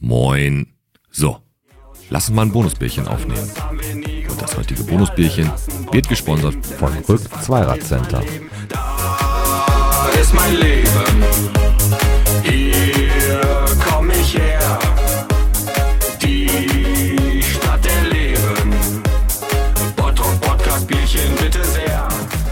Moin. So, lass uns mal ein Bonusbierchen aufnehmen. Und das heutige Bonusbierchen wird gesponsert von Rück Zweirad-Center. Da ist mein Leben, hier komm ich her, die Stadt der Leben, Bottrop Podcast Bierchen bitte sehr.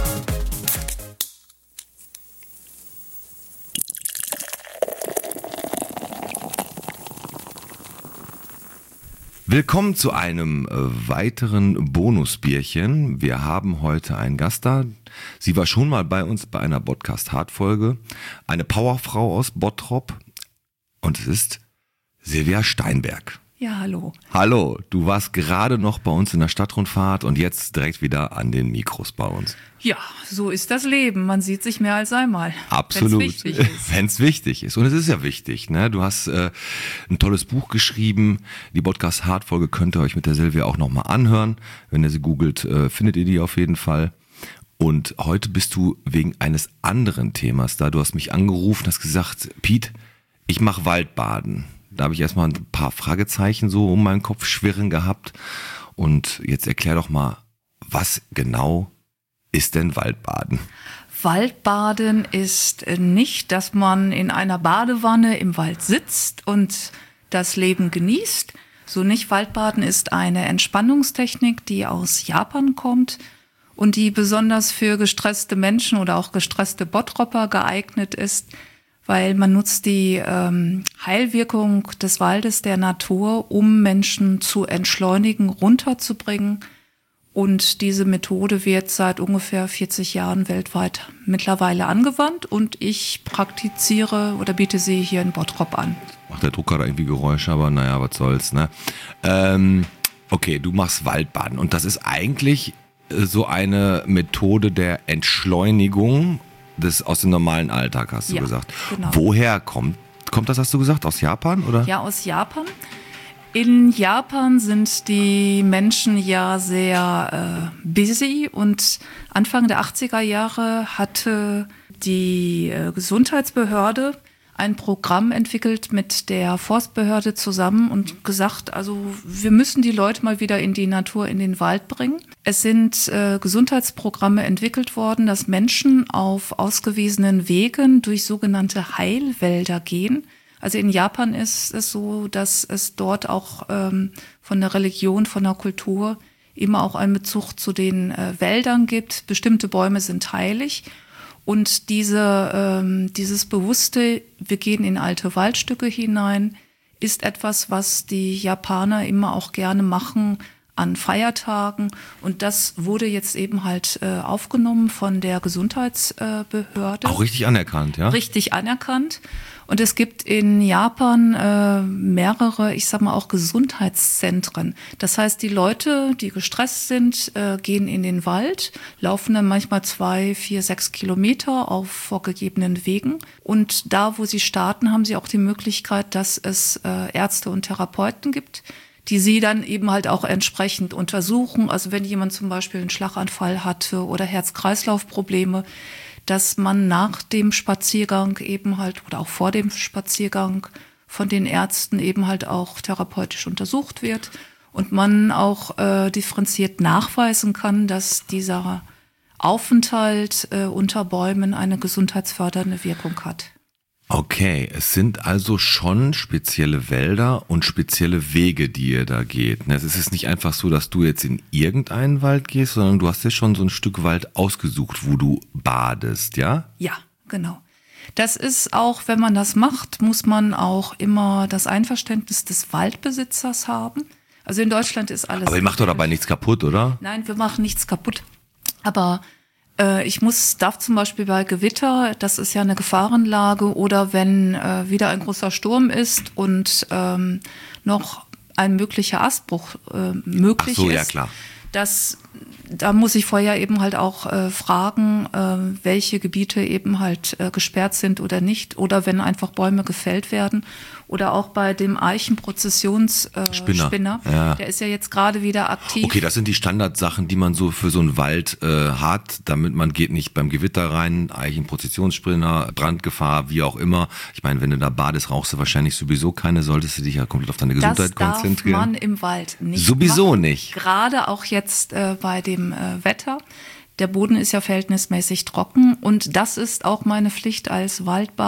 Willkommen zu einem weiteren Bonusbierchen. Wir haben heute einen Gast da. Sie war schon mal bei uns bei einer Podcast-Hard-Folge. Eine Powerfrau aus Bottrop. Und es ist Silvia Steinberg. Ja, hallo. Hallo, du warst gerade noch bei uns in der Stadtrundfahrt und jetzt direkt wieder an den Mikros bei uns. Ja, so ist das Leben. Man sieht sich mehr als einmal. Absolut. Wenn's wichtig ist. Wenn's wichtig ist. Und es ist ja wichtig, ne? Du hast ein tolles Buch geschrieben. Die Podcast-Hard-Folge könnt ihr euch mit der Silvia auch nochmal anhören. Wenn ihr sie googelt, findet ihr die auf jeden Fall. Und heute bist du wegen eines anderen Themas da. Du hast mich angerufen, hast gesagt, Piet, ich mache Waldbaden. Da habe ich erstmal ein paar Fragezeichen so um meinen Kopf schwirren gehabt. Und jetzt erklär doch mal, was genau ist denn Waldbaden? Waldbaden ist nicht, dass man in einer Badewanne im Wald sitzt und das Leben genießt. So nicht. Waldbaden ist eine Entspannungstechnik, die aus Japan kommt und die besonders für gestresste Menschen oder auch gestresste Bottropper geeignet ist, weil man nutzt die Heilwirkung des Waldes, der Natur, um Menschen zu entschleunigen, runterzubringen. Und diese Methode wird seit ungefähr 40 Jahren weltweit mittlerweile angewandt und ich praktiziere oder biete sie hier in Bottrop an. Macht der Drucker da irgendwie Geräusche, aber naja, was soll's, ne? Okay, du machst Waldbaden und das ist eigentlich so eine Methode der Entschleunigung aus dem normalen Alltag, hast du gesagt. Genau. Woher kommt das, hast du gesagt? Aus Japan, oder? Ja, aus Japan. In Japan sind die Menschen ja sehr busy und Anfang der 80er Jahre hatte die Gesundheitsbehörde ein Programm entwickelt mit der Forstbehörde zusammen und gesagt, also wir müssen die Leute mal wieder in die Natur, in den Wald bringen. Es sind Gesundheitsprogramme entwickelt worden, dass Menschen auf ausgewiesenen Wegen durch sogenannte Heilwälder gehen. Also in Japan ist es so, dass es dort auch von der Religion, von der Kultur immer auch einen Bezug zu den Wäldern gibt. Bestimmte Bäume sind heilig. Und dieses bewusste, wir gehen in alte Waldstücke hinein, ist etwas, was die Japaner immer auch gerne machen an Feiertagen. Und das wurde jetzt eben halt aufgenommen von der Gesundheitsbehörde. Auch richtig anerkannt, ja? Richtig anerkannt. Und es gibt in Japan mehrere, ich sag mal auch Gesundheitszentren. Das heißt, die Leute, die gestresst sind, gehen in den Wald, laufen dann manchmal 2, 4, 6 Kilometer auf vorgegebenen Wegen. Und da, wo sie starten, haben sie auch die Möglichkeit, dass es Ärzte und Therapeuten gibt, die sie dann eben halt auch entsprechend untersuchen. Also wenn jemand zum Beispiel einen Schlaganfall hatte oder Herz-Kreislauf-Probleme, dass man nach dem Spaziergang eben halt oder auch vor dem Spaziergang von den Ärzten eben halt auch therapeutisch untersucht wird und man auch differenziert nachweisen kann, dass dieser Aufenthalt unter Bäumen eine gesundheitsfördernde Wirkung hat. Okay, es sind also schon spezielle Wälder und spezielle Wege, die ihr da geht. Es ist nicht einfach so, dass du jetzt in irgendeinen Wald gehst, sondern du hast dir schon so ein Stück Wald ausgesucht, wo du badest, ja? Ja, genau. Das ist auch, wenn man das macht, muss man auch immer das Einverständnis des Waldbesitzers haben. Also in Deutschland ist alles... Aber ihr macht doch dabei nichts kaputt, oder? Nein, wir machen nichts kaputt. Aber ich darf zum Beispiel bei Gewitter, das ist ja eine Gefahrenlage, oder wenn wieder ein großer Sturm ist und noch ein möglicher Astbruch möglich Ach so, ist, ja, klar. das da muss ich vorher eben halt auch fragen, welche Gebiete eben halt gesperrt sind oder nicht. Oder wenn einfach Bäume gefällt werden. Oder auch bei dem Eichenprozessionsspinner. Ja. Der ist ja jetzt gerade wieder aktiv. Okay, das sind die Standardsachen, die man so für so einen Wald hat, damit man geht nicht beim Gewitter rein, Eichenprozessionsspinner, Brandgefahr, wie auch immer. Ich meine, wenn du da badest, rauchst du wahrscheinlich sowieso keine, solltest du dich ja komplett auf deine Gesundheit konzentrieren. Das darf man im Wald nicht Sowieso machen. nicht. Gerade auch jetzt bei dem Wetter. Der Boden ist ja verhältnismäßig trocken und das ist auch meine Pflicht als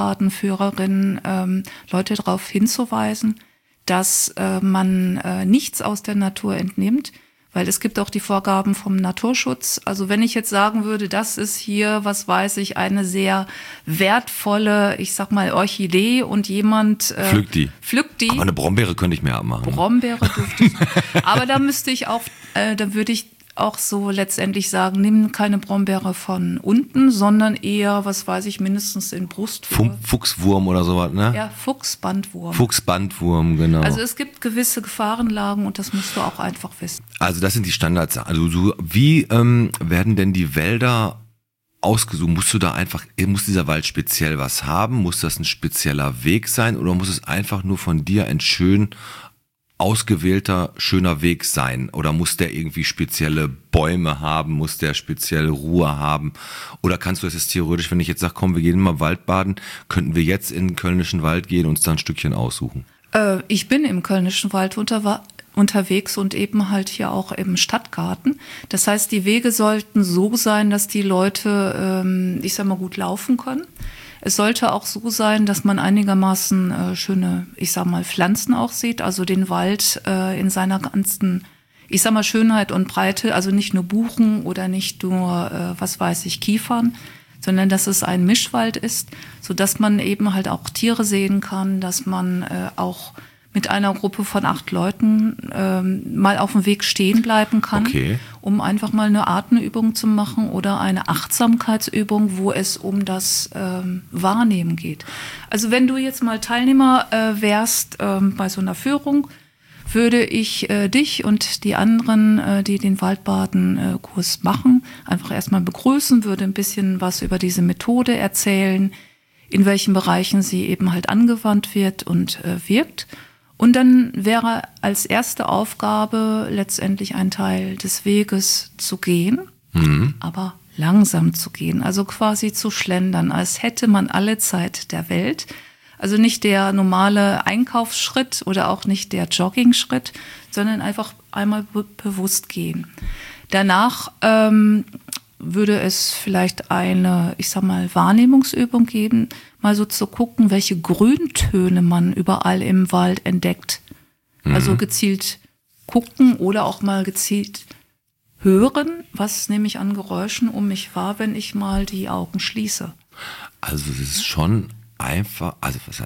Waldbadenführerin, Leute darauf hinzuweisen, dass man nichts aus der Natur entnimmt, weil es gibt auch die Vorgaben vom Naturschutz. Also wenn ich jetzt sagen würde, das ist hier, was weiß ich, eine sehr wertvolle, ich sag mal Orchidee und jemand Pflückt die. Aber eine Brombeere könnte ich mir abmachen. Brombeere dürfte ich. Aber da müsste ich auch, da würde ich auch so letztendlich sagen, nimm keine Brombeere von unten, sondern eher, was weiß ich, mindestens in Brusthöhe. Fuchswurm oder sowas, ne? Ja, Fuchsbandwurm. Fuchsbandwurm, genau. Also es gibt gewisse Gefahrenlagen und das musst du auch einfach wissen. Also das sind die Standards. Also wie werden denn die Wälder ausgesucht? Muss dieser Wald speziell was haben? Muss das ein spezieller Weg sein oder muss es einfach nur von dir ein schön ausgewählter, schöner Weg sein? Oder muss der irgendwie spezielle Bäume haben? Muss der spezielle Ruhe haben? Oder kannst du das jetzt theoretisch, wenn ich jetzt sage, komm, wir gehen mal Waldbaden, könnten wir jetzt in den Kölnischen Wald gehen und uns da ein Stückchen aussuchen? Ich bin im Kölnischen Wald unterwegs und eben halt hier auch im Stadtgarten. Das heißt, die Wege sollten so sein, dass die Leute, ich sag mal, gut laufen können. Es sollte auch so sein, dass man einigermaßen schöne, ich sag mal, Pflanzen auch sieht, also den Wald in seiner ganzen, ich sag mal, Schönheit und Breite, also nicht nur Buchen oder nicht nur, was weiß ich, Kiefern, sondern dass es ein Mischwald ist, sodass man eben halt auch Tiere sehen kann, dass man auch mit einer Gruppe von 8 Leuten mal auf dem Weg stehen bleiben kann, Okay. um einfach mal eine Atemübung zu machen oder eine Achtsamkeitsübung, wo es um das Wahrnehmen geht. Also wenn du jetzt mal Teilnehmer wärst bei so einer Führung, würde ich dich und die anderen, die den Waldbaden-Kurs machen, einfach erstmal begrüßen, würde ein bisschen was über diese Methode erzählen, in welchen Bereichen sie eben halt angewandt wird und wirkt. Und dann wäre als erste Aufgabe letztendlich ein Teil des Weges zu gehen, aber langsam zu gehen, also quasi zu schlendern, als hätte man alle Zeit der Welt. Also nicht der normale Einkaufsschritt oder auch nicht der Joggingschritt, sondern einfach einmal bewusst gehen. Danach würde es vielleicht eine, ich sag mal, Wahrnehmungsübung geben, mal so zu gucken, welche Grüntöne man überall im Wald entdeckt. Also gezielt gucken oder auch mal gezielt hören, was nehme ich an Geräuschen um mich wahr, wenn ich mal die Augen schließe. Also es ist schon einfach,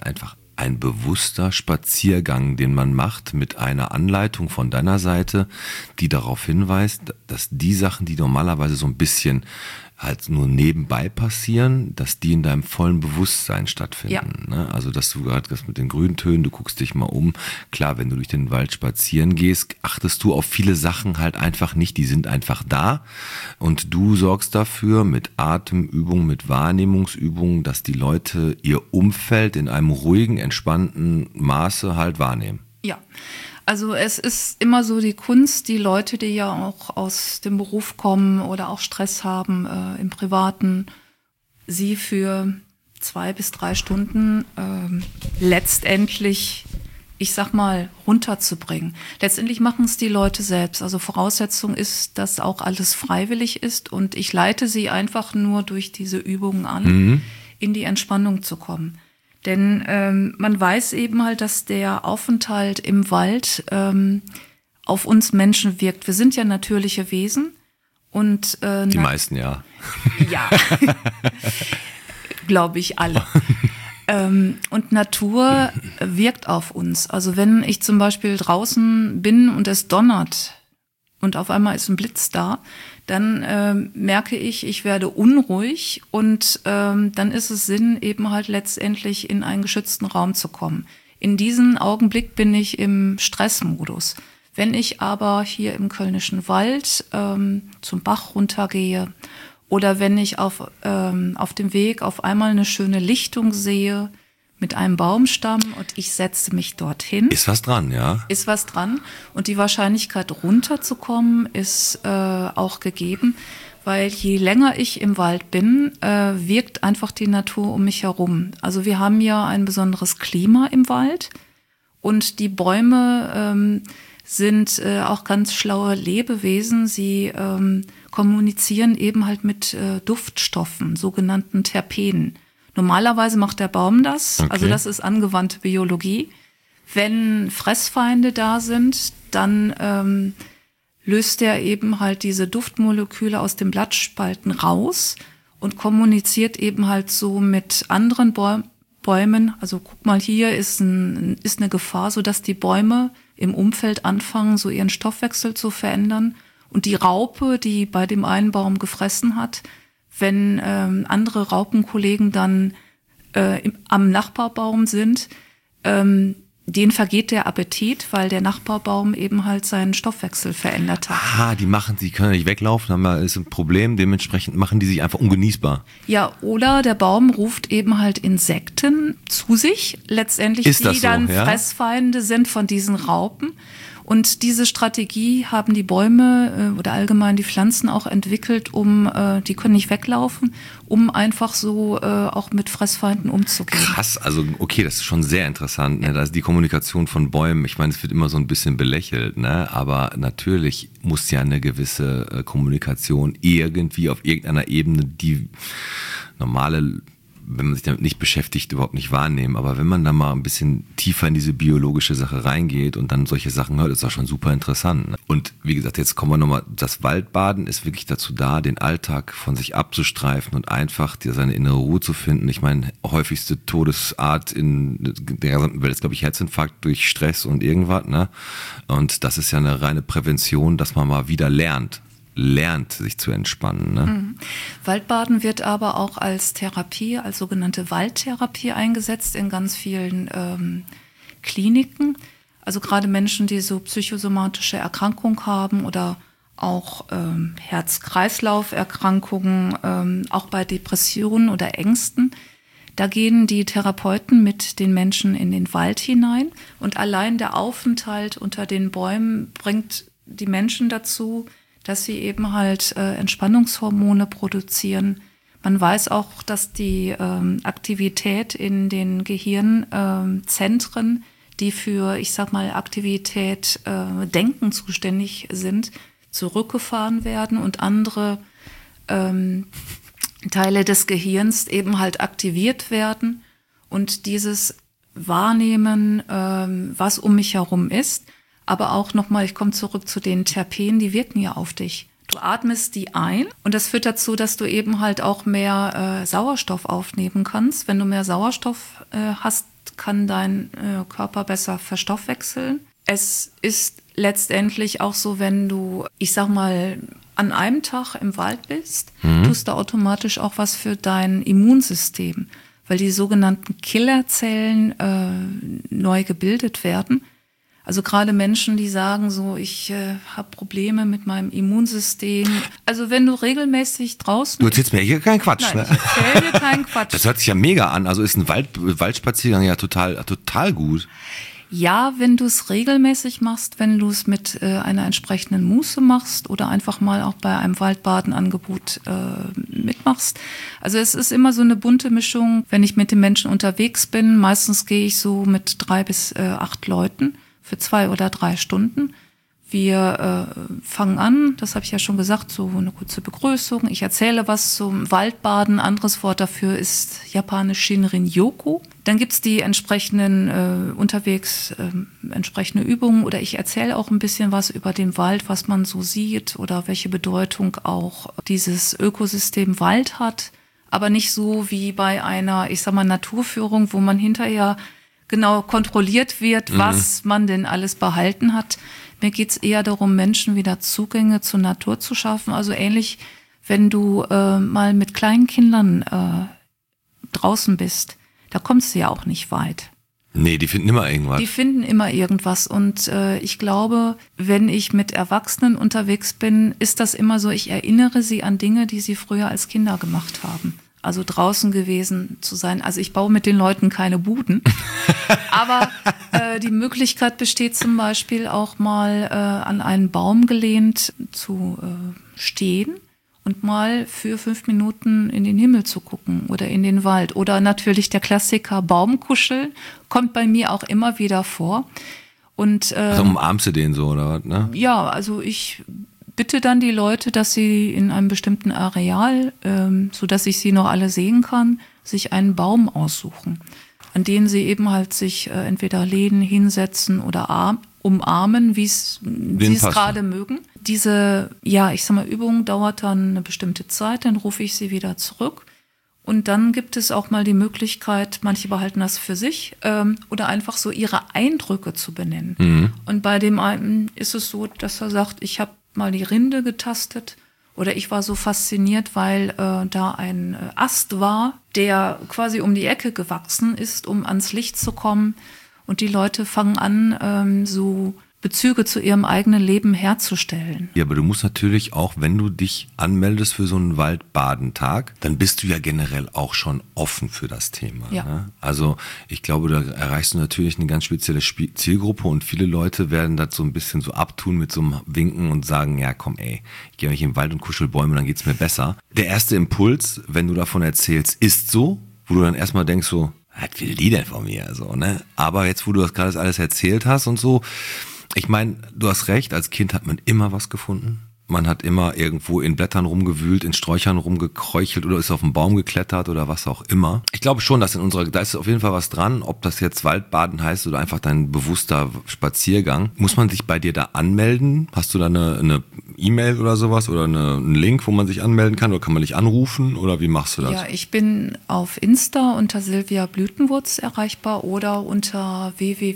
ein bewusster Spaziergang, den man macht mit einer Anleitung von deiner Seite, die darauf hinweist, dass die Sachen, die normalerweise so ein bisschen halt nur nebenbei passieren, dass die in deinem vollen Bewusstsein stattfinden. Ja. Ne? Also dass du gerade das mit den Grüntönen, du guckst dich mal um. Klar, wenn du durch den Wald spazieren gehst, achtest du auf viele Sachen halt einfach nicht, die sind einfach da. Und du sorgst dafür mit Atemübungen, mit Wahrnehmungsübungen, dass die Leute ihr Umfeld in einem ruhigen, entspannten Maße halt wahrnehmen. Ja. Also es ist immer so die Kunst, die Leute, die ja auch aus dem Beruf kommen oder auch Stress haben im Privaten, sie für 2 bis 3 Stunden letztendlich, ich sag mal, runterzubringen. Letztendlich machen es die Leute selbst. Also Voraussetzung ist, dass auch alles freiwillig ist und ich leite sie einfach nur durch diese Übungen an, in die Entspannung zu kommen. Denn man weiß eben halt, dass der Aufenthalt im Wald auf uns Menschen wirkt. Wir sind ja natürliche Wesen. Und die meisten, ja. Ja, glaube ich alle. Und Natur wirkt auf uns. Also wenn ich zum Beispiel draußen bin und es donnert und auf einmal ist ein Blitz da, dann merke ich werde unruhig und dann ist es Sinn, eben halt letztendlich in einen geschützten Raum zu kommen. In diesem Augenblick bin ich im Stressmodus. Wenn ich aber hier im Kölnischen Wald zum Bach runtergehe oder wenn ich auf dem Weg auf einmal eine schöne Lichtung sehe mit einem Baumstamm und ich setze mich dorthin. Ist was dran, ja? Ist was dran. Und die Wahrscheinlichkeit runterzukommen ist auch gegeben, weil je länger ich im Wald bin, wirkt einfach die Natur um mich herum. Also wir haben ja ein besonderes Klima im Wald und die Bäume sind auch ganz schlaue Lebewesen. Sie kommunizieren eben halt mit Duftstoffen, sogenannten Terpenen. Normalerweise macht der Baum das, Okay. also das ist angewandte Biologie. Wenn Fressfeinde da sind, dann löst er eben halt diese Duftmoleküle aus den Blattspalten raus und kommuniziert eben halt so mit anderen Bäumen. Also guck mal, hier ist eine Gefahr, sodass die Bäume im Umfeld anfangen, so ihren Stoffwechsel zu verändern. Und die Raupe, die bei dem einen Baum gefressen hat, wenn andere Raupenkollegen dann am Nachbarbaum sind, denen vergeht der Appetit, weil der Nachbarbaum eben halt seinen Stoffwechsel verändert hat. Die können nicht weglaufen, ist ein Problem, dementsprechend machen die sich einfach ungenießbar. Ja, oder der Baum ruft eben halt Insekten zu sich, letztendlich, Ist das die so, dann ja? Fressfeinde sind von diesen Raupen. Und diese Strategie haben die Bäume oder allgemein die Pflanzen auch entwickelt, die können nicht weglaufen, um einfach so auch mit Fressfeinden umzugehen. Krass, also okay, das ist schon sehr interessant. Ne? Da ist die Kommunikation von Bäumen, ich meine, es wird immer so ein bisschen belächelt, ne? Aber natürlich muss ja eine gewisse Kommunikation irgendwie auf irgendeiner Ebene die normale, wenn man sich damit nicht beschäftigt, überhaupt nicht wahrnehmen. Aber wenn man da mal ein bisschen tiefer in diese biologische Sache reingeht und dann solche Sachen hört, ist das schon super interessant. Ne? Und wie gesagt, jetzt kommen wir nochmal, das Waldbaden ist wirklich dazu da, den Alltag von sich abzustreifen und einfach seine innere Ruhe zu finden. Ich meine, häufigste Todesart in der gesamten Welt ist, glaube ich, Herzinfarkt durch Stress und irgendwas. Ne? Und das ist ja eine reine Prävention, dass man mal wieder lernt, sich zu entspannen. Ne? Waldbaden wird aber auch als Therapie, als sogenannte Waldtherapie eingesetzt in ganz vielen Kliniken. Also gerade Menschen, die so psychosomatische Erkrankungen haben oder auch Herz-Kreislauf-Erkrankungen, auch bei Depressionen oder Ängsten. Da gehen die Therapeuten mit den Menschen in den Wald hinein und allein der Aufenthalt unter den Bäumen bringt die Menschen dazu, dass sie eben halt Entspannungshormone produzieren. Man weiß auch, dass die Aktivität in den Gehirnzentren, die für, ich sag mal, Aktivität Denken zuständig sind, zurückgefahren werden und andere Teile des Gehirns eben halt aktiviert werden. Und dieses Wahrnehmen, was um mich herum ist, aber auch nochmal, ich komme zurück zu den Terpenen, die wirken ja auf dich. Du atmest die ein und das führt dazu, dass du eben halt auch mehr Sauerstoff aufnehmen kannst. Wenn du mehr Sauerstoff hast, kann dein Körper besser verstoffwechseln. Es ist letztendlich auch so, wenn du, ich sag mal, an einem Tag im Wald bist, tust du automatisch auch was für dein Immunsystem, weil die sogenannten Killerzellen neu gebildet werden. Also gerade Menschen, die sagen so, ich habe Probleme mit meinem Immunsystem. Also wenn du regelmäßig draußen... Du erzählst mir hier keinen Quatsch. Nein, Ne? ich erzähle dir keinen Quatsch. Das hört sich ja mega an. Also ist ein Waldspaziergang ja total gut. Ja, wenn du es regelmäßig machst, wenn du es mit einer entsprechenden Muße machst oder einfach mal auch bei einem Waldbadenangebot mitmachst. Also es ist immer so eine bunte Mischung, wenn ich mit den Menschen unterwegs bin. Meistens gehe ich so mit 3 bis 8 Leuten für 2 oder 3 Stunden. Wir fangen an, das habe ich ja schon gesagt, so eine kurze Begrüßung. Ich erzähle was zum Waldbaden. Anderes Wort dafür ist japanisch Shinrin-yoku. Dann gibt's die entsprechenden unterwegs entsprechende Übungen oder ich erzähle auch ein bisschen was über den Wald, was man so sieht oder welche Bedeutung auch dieses Ökosystem Wald hat. Aber nicht so wie bei einer, ich sag mal, Naturführung, wo man hinterher genau kontrolliert wird, was man denn alles behalten hat. Mir geht's eher darum, Menschen wieder Zugänge zur Natur zu schaffen. Also ähnlich, wenn du mal mit kleinen Kindern draußen bist, da kommst du ja auch nicht weit. Nee, die finden immer irgendwas. Die finden immer irgendwas. Und ich glaube, wenn ich mit Erwachsenen unterwegs bin, ist das immer so, ich erinnere sie an Dinge, die sie früher als Kinder gemacht haben. Also draußen gewesen zu sein. Also ich baue mit den Leuten keine Buden. Aber die Möglichkeit besteht zum Beispiel auch mal an einen Baum gelehnt zu stehen und mal für 5 Minuten in den Himmel zu gucken oder in den Wald. Oder natürlich der Klassiker Baumkuscheln, kommt bei mir auch immer wieder vor. Und Also umarmst du den so oder was, ne? ja, also ich bitte dann die Leute, dass sie in einem bestimmten Areal, sodass ich sie noch alle sehen kann, sich einen Baum aussuchen, an den sie eben halt sich entweder lehnen, hinsetzen oder umarmen, wie sie es gerade mögen. Diese, ja, ich sag mal, Übung dauert dann eine bestimmte Zeit, dann rufe ich sie wieder zurück. Und dann gibt es auch mal die Möglichkeit, manche behalten das für sich, oder einfach so ihre Eindrücke zu benennen. Mhm. Und bei dem einen ist es so, dass er sagt, ich habe mal die Rinde getastet oder ich war so fasziniert, weil da ein Ast war, der quasi um die Ecke gewachsen ist, um ans Licht zu kommen. Und die Leute fangen an, so Bezüge zu ihrem eigenen Leben herzustellen. Ja, aber du musst natürlich auch, wenn du dich anmeldest für so einen Waldbadentag, dann bist du ja generell auch schon offen für das Thema. Ja. Ne? Also ich glaube, da erreichst du natürlich eine ganz spezielle Zielgruppe und viele Leute werden das so ein bisschen so abtun mit so einem Winken und sagen, ja komm ey, ich gehe nicht in den Wald und kuschel Bäume, dann geht's mir besser. Der erste Impuls, wenn du davon erzählst, ist so, wo du dann erstmal denkst so, was will die denn von mir? So, ne? Aber jetzt, wo du das gerade alles erzählt hast und so, ich meine, du hast recht, als Kind hat man immer was gefunden. Man hat immer irgendwo in Blättern rumgewühlt, in Sträuchern rumgekräuchelt oder ist auf einen Baum geklettert oder was auch immer. Ich glaube schon, dass da ist auf jeden Fall was dran, ob das jetzt Waldbaden heißt oder einfach dein bewusster Spaziergang. Muss man sich bei dir da anmelden? Hast du da eine E-Mail oder sowas oder einen Link, wo man sich anmelden kann oder kann man dich anrufen oder wie machst du das? Ja, ich bin auf Insta unter Silvia Blütenwurz erreichbar oder unter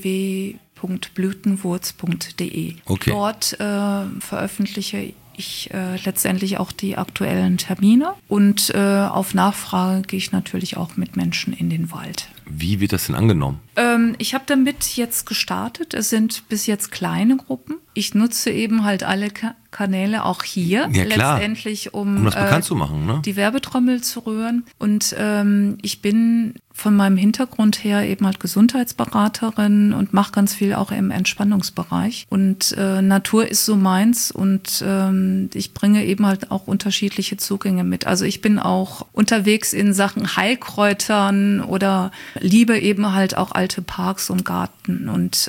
www.blütenwurz.de. Okay. Dort veröffentliche ich letztendlich auch die aktuellen Termine und auf Nachfrage gehe ich natürlich auch mit Menschen in den Wald. Wie wird das denn angenommen? Ich habe damit jetzt gestartet. Es sind bis jetzt kleine Gruppen. Ich nutze eben halt alle Kanäle auch hier Ja, klar. letztendlich, Um das bekannt zu machen, ne? die Werbetrommel zu rühren. Und ich bin von meinem Hintergrund her eben halt Gesundheitsberaterin und mache ganz viel auch im Entspannungsbereich. Und Natur ist so meins und ich bringe eben halt auch unterschiedliche Zugänge mit. Also ich bin auch unterwegs in Sachen Heilkräutern oder liebe eben halt auch alte Parks und Garten und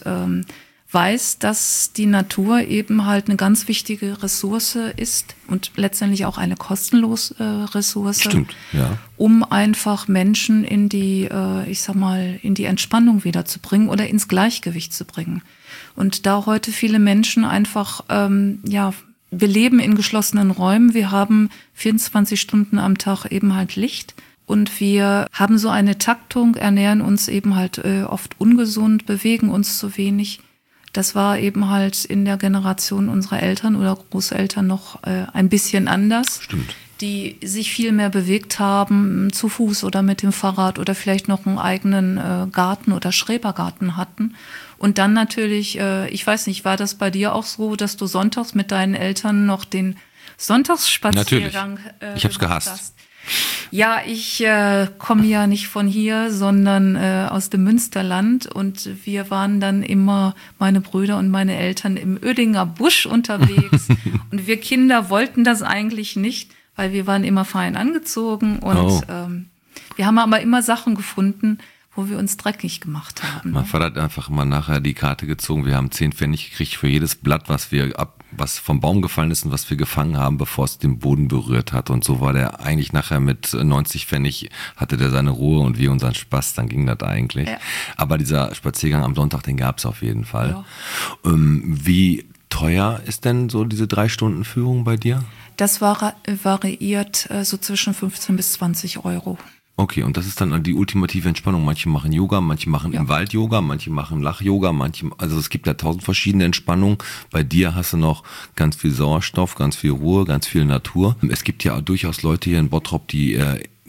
weiß, dass die Natur eben halt eine ganz wichtige Ressource ist und letztendlich auch eine kostenlose Ressource. Stimmt, ja. Um einfach Menschen in die, ich sag mal, in die Entspannung wieder zu bringen oder ins Gleichgewicht zu bringen. Und da heute viele Menschen einfach, wir leben in geschlossenen Räumen, wir haben 24 Stunden am Tag eben halt Licht. Und wir haben so eine Taktung, ernähren uns eben halt oft ungesund, bewegen uns zu wenig. Das war eben halt in der Generation unserer Eltern oder Großeltern noch ein bisschen anders. Stimmt. Die sich viel mehr bewegt haben, zu Fuß oder mit dem Fahrrad oder vielleicht noch einen eigenen Garten oder Schrebergarten hatten. Und dann natürlich, ich weiß nicht, war das bei dir auch so, dass du sonntags mit deinen Eltern noch den Sonntagsspaziergang ich hab's gehasst. hast? Ja, ich komme ja nicht von hier, sondern aus dem Münsterland und wir waren dann immer, meine Brüder und meine Eltern, im Oedinger Busch unterwegs und wir Kinder wollten das eigentlich nicht, weil wir waren immer fein angezogen und wir haben aber immer Sachen gefunden, wo wir uns dreckig gemacht haben. Mein Vater hat einfach mal nachher die Karte gezogen. Wir haben 10 Pfennig gekriegt für jedes Blatt, was vom Baum gefallen ist und was wir gefangen haben, bevor es den Boden berührt hat. Und so war der eigentlich nachher mit 90 Pfennig, hatte der seine Ruhe und wir unseren Spaß. Dann ging das eigentlich. Ja. Aber dieser Spaziergang am Sonntag, den gab es auf jeden Fall. Ja. Wie teuer ist denn so diese 3 Stunden Führung bei dir? Das variiert so zwischen 15 bis 20 Euro. Okay, und das ist dann die ultimative Entspannung. Manche machen Yoga, manche machen im Wald Yoga, manche machen Lach-Yoga, also es gibt ja 1000 verschiedene Entspannungen. Bei dir hast du noch ganz viel Sauerstoff, ganz viel Ruhe, ganz viel Natur. Es gibt ja durchaus Leute hier in Bottrop, die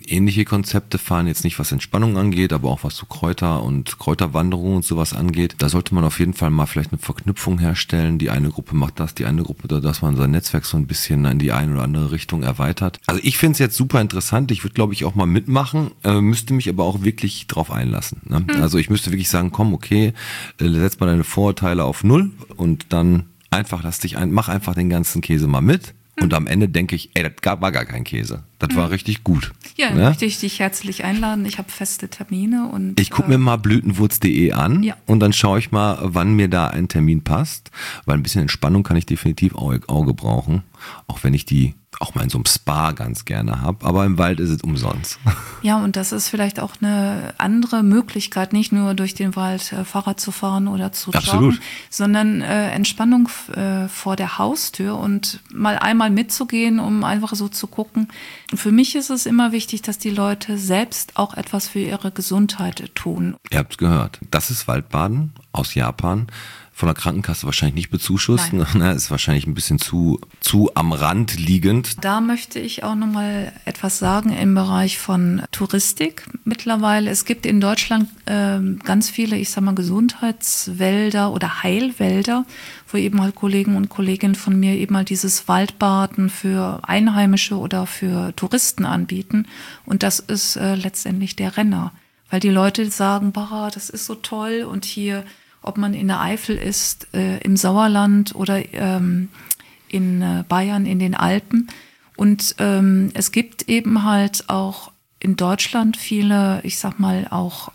ähnliche Konzepte fahren, jetzt nicht was Entspannung angeht, aber auch was so Kräuter und Kräuterwanderung und sowas angeht. Da sollte man auf jeden Fall mal vielleicht eine Verknüpfung herstellen. Die eine Gruppe macht das, die eine Gruppe, dass man sein Netzwerk so ein bisschen in die eine oder andere Richtung erweitert. Also ich finde es jetzt super interessant. Ich würde, glaube ich, auch mal mitmachen, müsste mich aber auch wirklich drauf einlassen. Ne? Also ich müsste wirklich sagen, komm, okay, setz mal deine Vorurteile auf 0 und dann einfach mach einfach den ganzen Käse mal mit. Und am Ende denke ich, ey, das war gar kein Käse. Das war richtig gut. Ja, dann möchte ich dich herzlich einladen. Ich habe feste Termine. Und ich gucke mir mal blütenwurz.de an und dann schaue ich mal, wann mir da ein Termin passt. Weil ein bisschen Entspannung kann ich definitiv auch gebrauchen. Auch wenn ich die auch mal in so einem Spa ganz gerne habe. Aber im Wald ist es umsonst. Ja, und das ist vielleicht auch eine andere Möglichkeit, nicht nur durch den Wald Fahrrad zu fahren oder zu joggen, sondern Entspannung vor der Haustür und mal einmal mitzugehen, um einfach so zu gucken. Für mich ist es immer wichtig, dass die Leute selbst auch etwas für ihre Gesundheit tun. Ihr habt es gehört. Das ist Waldbaden aus Japan. Von der Krankenkasse wahrscheinlich nicht bezuschusst. Ne, ist wahrscheinlich ein bisschen zu am Rand liegend. Da möchte ich auch nochmal etwas sagen im Bereich von Touristik mittlerweile. Es gibt in Deutschland ganz viele, ich sag mal, Gesundheitswälder oder Heilwälder, wo eben halt Kollegen und Kolleginnen von mir eben halt dieses Waldbaden für Einheimische oder für Touristen anbieten. Und das ist letztendlich der Renner. Weil die Leute sagen, bah, das ist so toll und hier, ob man in der Eifel ist, im Sauerland oder in Bayern, in den Alpen. Und es gibt eben halt auch in Deutschland viele, ich sag mal, auch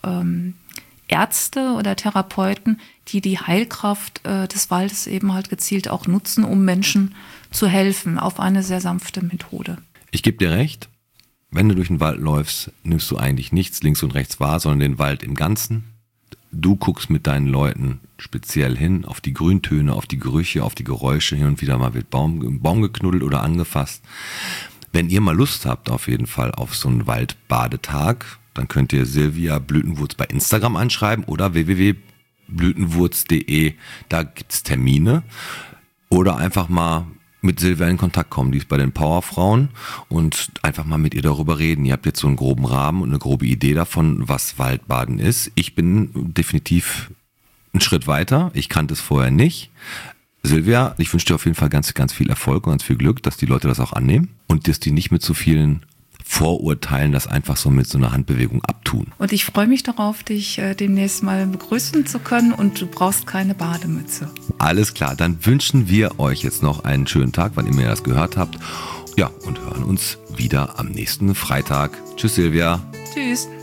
Ärzte oder Therapeuten, die Heilkraft des Waldes eben halt gezielt auch nutzen, um Menschen zu helfen, auf eine sehr sanfte Methode. Ich gebe dir recht, wenn du durch den Wald läufst, nimmst du eigentlich nichts links und rechts wahr, sondern den Wald im Ganzen. Du guckst mit deinen Leuten speziell hin auf die Grüntöne, auf die Gerüche, auf die Geräusche. Hin und wieder mal wird Baum geknuddelt oder angefasst. Wenn ihr mal Lust habt auf jeden Fall auf so einen Waldbadetag, dann könnt ihr Silvia Blütenwurz bei Instagram anschreiben oder www.blütenwurz.de. Da gibt's Termine. Oder einfach mal mit Silvia in Kontakt kommen, die ist bei den Powerfrauen, und einfach mal mit ihr darüber reden. Ihr habt jetzt so einen groben Rahmen und eine grobe Idee davon, was Waldbaden ist. Ich bin definitiv einen Schritt weiter. Ich kannte es vorher nicht. Silvia, ich wünsche dir auf jeden Fall ganz, ganz viel Erfolg und ganz viel Glück, dass die Leute das auch annehmen und dass die nicht mit so vielen Vorurteilen das einfach so mit so einer Handbewegung abtun. Und ich freue mich darauf, dich demnächst mal begrüßen zu können, und du brauchst keine Bademütze. Alles klar, dann wünschen wir euch jetzt noch einen schönen Tag, wann immer ihr das gehört habt. Ja, und hören uns wieder am nächsten Freitag. Tschüss, Silvia. Tschüss.